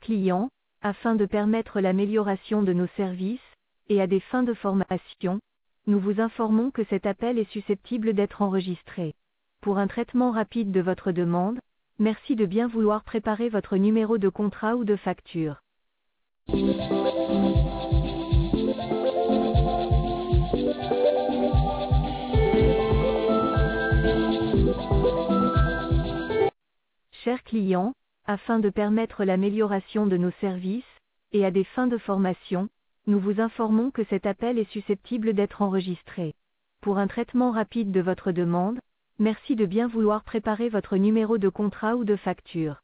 clients, afin de permettre l'amélioration de nos services, et à des fins de formation, nous vous informons que cet appel est susceptible d'être enregistré. Pour un traitement rapide de votre demande, merci de bien vouloir préparer votre numéro de contrat ou de facture. Chers clients, afin de permettre l'amélioration de nos services, et à des fins de formation, nous vous informons que cet appel est susceptible d'être enregistré. Pour un traitement rapide de votre demande, merci de bien vouloir préparer votre numéro de contrat ou de facture.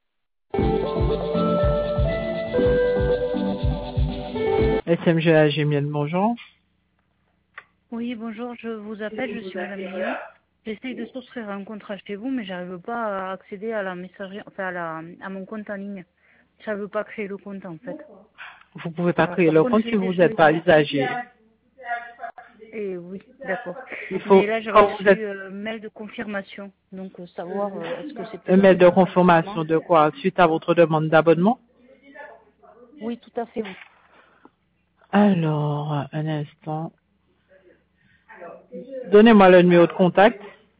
SMGA Gémienne, bonjour. Oui, bonjour, je vous appelle, je suis Madame Lyon. J'essaye de souscrire un contrat chez vous, mais j'arrive pas à accéder à la messagerie, enfin à mon compte en ligne. J'arrive pas à créer le compte en fait. Vous pouvez pas Alors, créer par le contre, compte j'ai si vous déjà n'êtes pas eu- usager. Et oui, d'accord. Il faut, Mais là, j'ai quand reçu vous êtes mail de confirmation, donc savoir est-ce que c'est un possible mail de de faire un confirmation virement. de quoi? Suite à votre demande d'abonnement? Oui, tout à fait, oui. Alors, un instant. Donnez-moi le numéro de contact.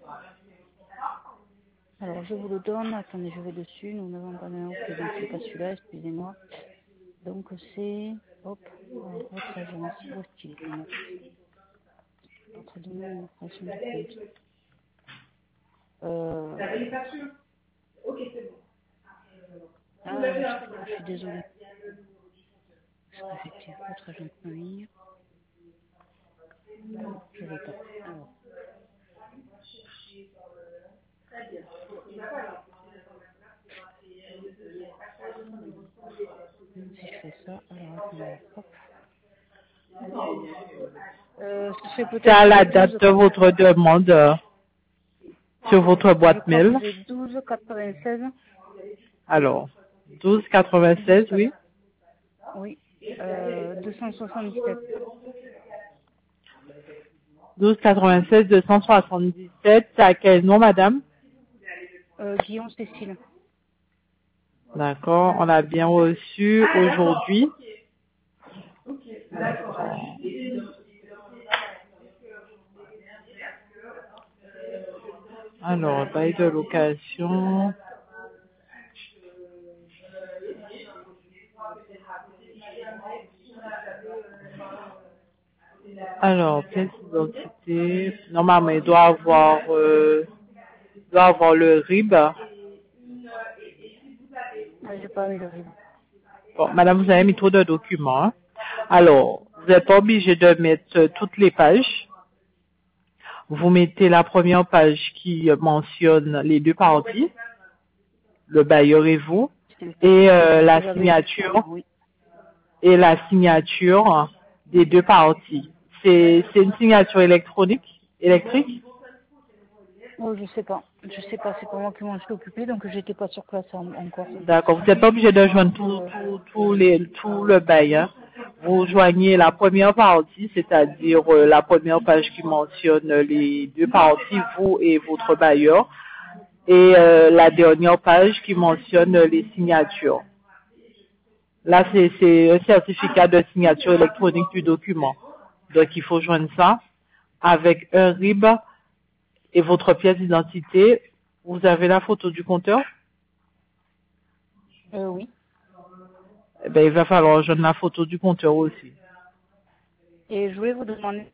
Alors, je vous le donne. Attendez, je vais dessus. Nous n'avons pas de numéro, donc c'est pas celui-là, excusez-moi. Donc, c'est, hop, votre agence, où est-ce qu'il est, notre demande d'administration de compte. Je suis désolée. Parce que j'étais votre agence en ligne. Je l'ai pas. Alors. Si je fais ça, alors attendez, hop. Ce serait C'est à peut-être la le date 12, de votre demande sur votre je boîte crois que mail. j'ai 12,96. Alors, 12,96, oui. Oui. 277. 12,96, 277. C'est à quel nom, madame? Guillaume Cécile. D'accord, on l'a bien reçu aujourd'hui. Alors, bail de location. Alors, pièce d'identité. Normalement, il doit avoir le RIB. J'ai pas eu le RIB. Bon, madame, vous avez mis trop de documents, hein. Alors, vous n'êtes pas obligé de mettre toutes les pages. Vous mettez la première page qui mentionne les deux parties, le bailleur et vous, et la signature, Oui. et la signature des deux parties. C'est une signature électrique? Oh, je sais pas. C'est pas moi qui m'en suis occupée, donc j'étais pas sur place encore. D'accord. Vous n'êtes pas obligé de joindre tout le bail, hein. Vous joignez la première partie, c'est-à-dire la première page qui mentionne les deux parties, vous et votre bailleur, et la dernière page qui mentionne les signatures. Là, c'est un certificat de signature électronique du document. Donc, il faut joindre ça avec un RIB et votre pièce d'identité. Vous avez la photo du compteur? Oui. Eh ben, il va falloir joindre la photo du compteur aussi. Et je voulais vous demander,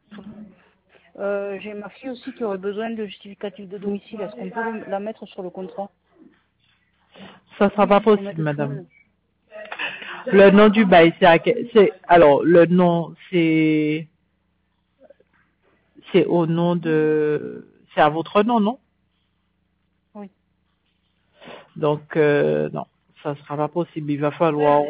j'ai ma fille aussi qui aurait besoin de justificatif de domicile. Est-ce qu'on peut la mettre sur le contrat? Ça sera pas Pour mettre possible, tout madame. Le nom du bail, alors, le nom, c'est au nom c'est à votre nom, non? Oui. Donc, non, ça sera pas possible. Il va falloir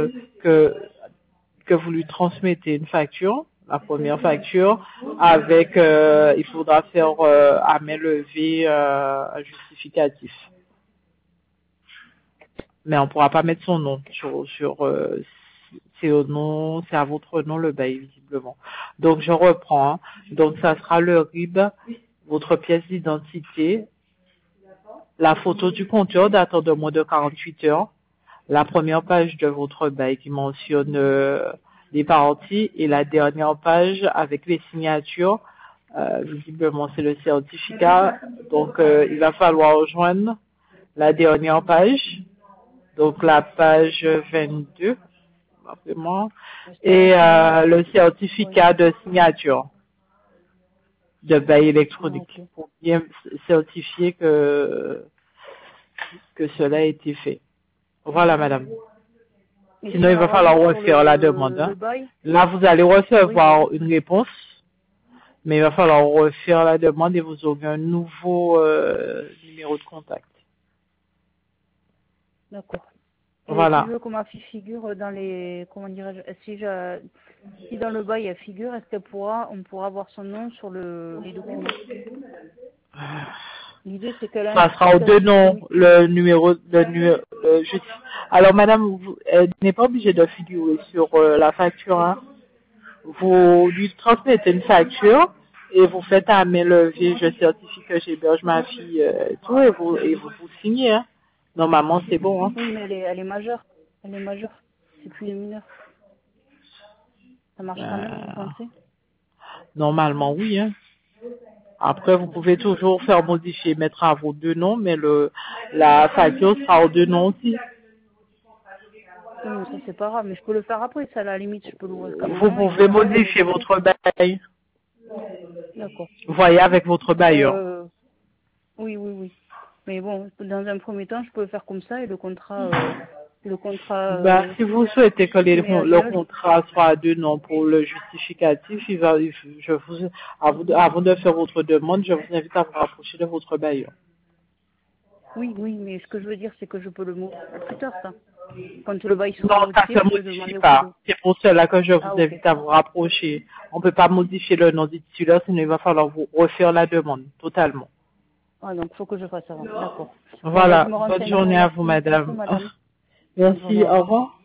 que vous lui transmettez une facture, la première facture, avec, il faudra faire à main levée un justificatif. Mais on pourra pas mettre son nom c'est au nom, c'est à votre nom le bail visiblement. Donc je reprends. Hein. Donc ça sera le RIB, votre pièce d'identité, la photo du compteur datant de moins de 48 heures, la première page de votre bail qui mentionne les parties et la dernière page avec les signatures. Visiblement, c'est le certificat. Donc, il va falloir rejoindre la dernière page. Donc, la page 22, vraiment, et le certificat de signature de bail électronique Ok. pour bien certifier que cela a été fait. Voilà, madame. Et Sinon, sur il la va falloir rallonge sur refaire la demande. le Hein. bail, Là, vous allez oui, recevoir une réponse, mais il va falloir refaire la demande et vous aurez un nouveau numéro de contact. d'accord. Et si je Voilà. veux que ma fille figure dans les, comment dirais-je, si dans le bail elle figure, est-ce on pourra avoir son nom sur les documents? L'idée c'est qu'elle a un Ça sera aux certificat deux noms, d'électronique. juste. Alors, madame, elle n'est pas obligée de figurer sur la facture. Hein. Vous lui transmettez une facture et vous faites à main levée, je certifie que j'héberge ma fille, tout, et vous signez. Hein. Normalement, c'est bon. Hein. Oui, mais elle est majeure. Elle est majeure. C'est plus les mineurs. Ça marche quand même, vous Euh, pensez? Normalement, oui. Hein. Après, vous pouvez toujours faire modifier, mettre à vos deux noms, mais la facture sera aux deux noms aussi. Oui, mais ça c'est pas grave. Mais je peux le faire après, ça à la limite, je peux l'ouvrir comme Vous moi et pouvez puis après modifier modifier. votre bail. D'accord. Voyez avec votre bailleur. Euh, oui, oui, oui. Mais bon, dans un premier temps, je peux le faire comme ça et le contrat Si vous souhaitez que le mariage. contrat soit à deux noms pour le justificatif, avant de faire votre demande, je vous invite à vous rapprocher de votre bailleur. Oui, oui, mais ce que je veux dire, c'est que je peux le modifier plus tard, ça. Quand le bail sera Non, ça modifié, ne se je peux modifie demander auprès pas. de. C'est pour cela que je Ah, vous ok. invite à vous rapprocher. On ne peut pas modifier le nom du titulaire, sinon il va falloir vous refaire la demande, totalement. Ah, donc faut que je fasse avant. D'accord. Bon, ben, je Voilà. me Bonne renseignerai. journée à vous, Merci beaucoup, madame. madame. Bonne journée, Merci. au Au revoir. revoir.